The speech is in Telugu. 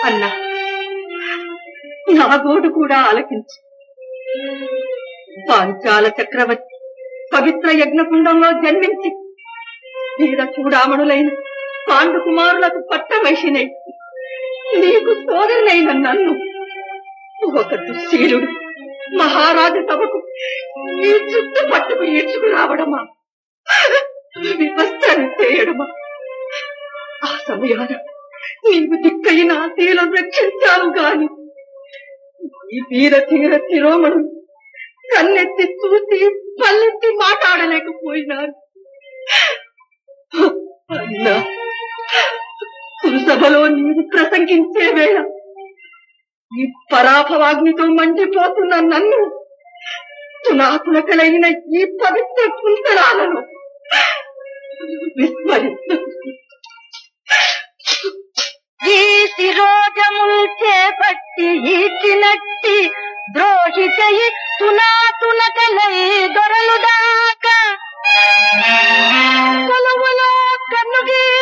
అన్నా, నా గోడు కూడా ఆలకించు. పాంచాల చక్రవర్తి పవిత్ర యజ్ఞకుండంలో జన్మించి వీర చూడామణులైన పాండు కుమారులకు పట్టమహిషినై నీకు సోదరునైన నన్ను ఒక దుశ్శీలుడు మహారాజు సభకు ఈ చుట్టు పట్టుకు ఈడ్చుకురావడమా, వివస్త్రం చేయడమా? ఆ సమయాన నీవు దిక్కైన తీరం రక్షించావు గాని ఈ వీర తీర శిరోమణులు కన్నెత్తి చూసి పల్లెత్తి మాట్లాడలేకపోయినారు. అన్నా, సభలో నీవు ప్రసంగించే వేళ ఈ పరాభవాగ్నితో మండిపోతున్న నన్ను తునాతునకలైన ఈ పవిత్ర కుంతలాలను విస్మరించు. ఈ శిరోజముల్ చేపట్టి ఈచినట్టి ద్రోహి చెయ్యి తునాతునకలై దొరలు దాకా కొలువులో కన్నుగీ